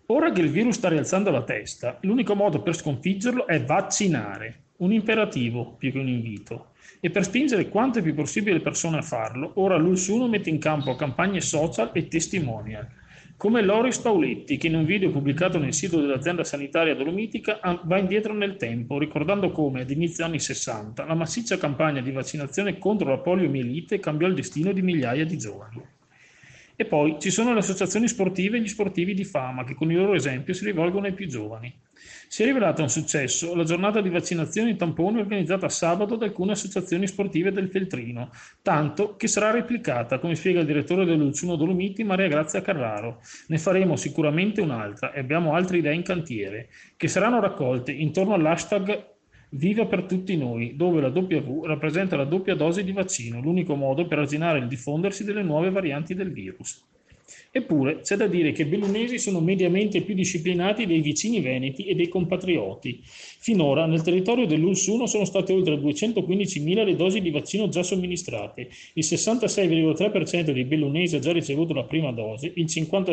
Ora che il virus sta rialzando la testa, l'unico modo per sconfiggerlo è vaccinare, un imperativo più che un invito. E per spingere quante più possibile persone a farlo, ora l'Ulsuno mette in campo campagne social e testimonial. Come Loris Pauletti, che in un video pubblicato nel sito dell'azienda sanitaria dolomitica va indietro nel tempo, ricordando come ad inizio anni 60 la massiccia campagna di vaccinazione contro la poliomielite cambiò il destino di migliaia di giovani. E poi ci sono le associazioni sportive e gli sportivi di fama che con il loro esempio si rivolgono ai più giovani. Si è rivelata un successo la giornata di vaccinazione in tamponi organizzata sabato da alcune associazioni sportive del Feltrino, tanto che sarà replicata, come spiega il direttore dell'Ulciuno Dolomiti Maria Grazia Carraro. Ne faremo sicuramente un'altra e abbiamo altre idee in cantiere, che saranno raccolte intorno all'hashtag Viva per tutti noi, dove la W rappresenta la doppia dose di vaccino, l'unico modo per arginare il diffondersi delle nuove varianti del virus. Eppure c'è da dire che i bellunesi sono mediamente più disciplinati dei vicini veneti e dei compatrioti. Finora nel territorio dell'Ulsuno sono state oltre 215.000 le dosi di vaccino già somministrate, il 66,3% dei bellunesi ha già ricevuto la prima dose, il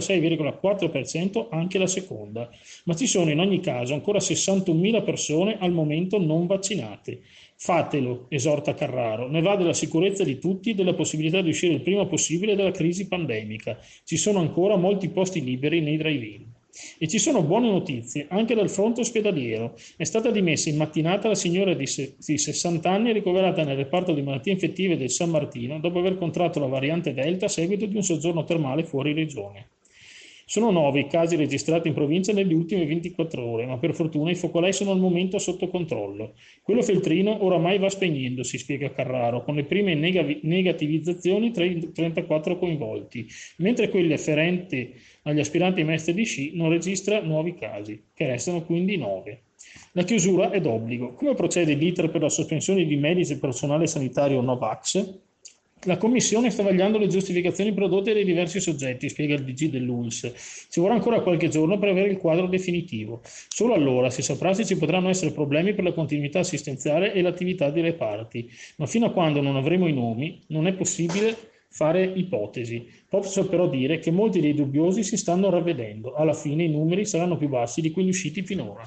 56,4% anche la seconda, ma ci sono in ogni caso ancora 61.000 persone al momento non vaccinate. Fatelo, esorta Carraro, ne va della sicurezza di tutti e della possibilità di uscire il prima possibile dalla crisi pandemica. Ci sono ancora molti posti liberi nei drive-in. E ci sono buone notizie anche dal fronte ospedaliero. È stata dimessa in mattinata la signora di 60 anni ricoverata nel reparto di malattie infettive del San Martino dopo aver contratto la variante Delta a seguito di un soggiorno termale fuori regione. Sono 9 i casi registrati in provincia nelle ultime 24 ore, ma per fortuna i focolai sono al momento sotto controllo. Quello feltrino oramai va spegnendosi, spiega Carraro, con le prime negativizzazioni tra i 34 coinvolti, mentre quelli afferenti agli aspiranti maestri di sci non registra nuovi casi, che restano quindi 9. La chiusura è d'obbligo. Come procede l'iter per la sospensione di medici e personale sanitario Novax? La Commissione sta vagliando le giustificazioni prodotte dai diversi soggetti, spiega il DG dell'ULSS. Ci vorrà ancora qualche giorno per avere il quadro definitivo. Solo allora si saprà se ci potranno essere problemi per la continuità assistenziale e l'attività dei reparti. Ma fino a quando non avremo i nomi, non è possibile fare ipotesi. Posso però dire che molti dei dubbiosi si stanno ravvedendo. Alla fine i numeri saranno più bassi di quelli usciti finora.